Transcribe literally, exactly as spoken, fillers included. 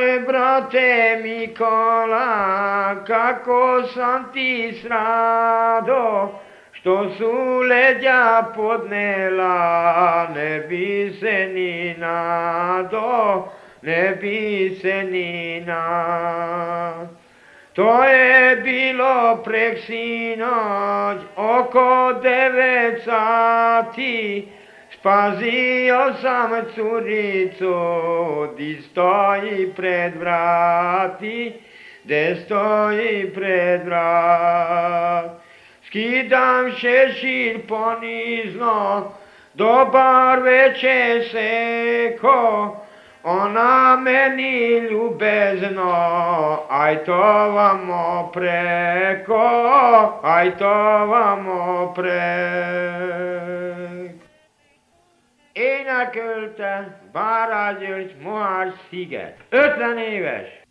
Joj, brate Mikola, kako sam ti srado, što su leđa podnela, ne bi se ni nado, ne bi se ni nado. To je bilo prek sinoć, oko devet sati, spazio sam curicu, di stoji pred vrati, de stoji pred vrati. Skidam šešir ponizno, dobar večer seko, ona meni ljubezno, aj to vamo preko, aj to vamo preko. Énekelte Bárágy György Mohás sziget. ötven éves.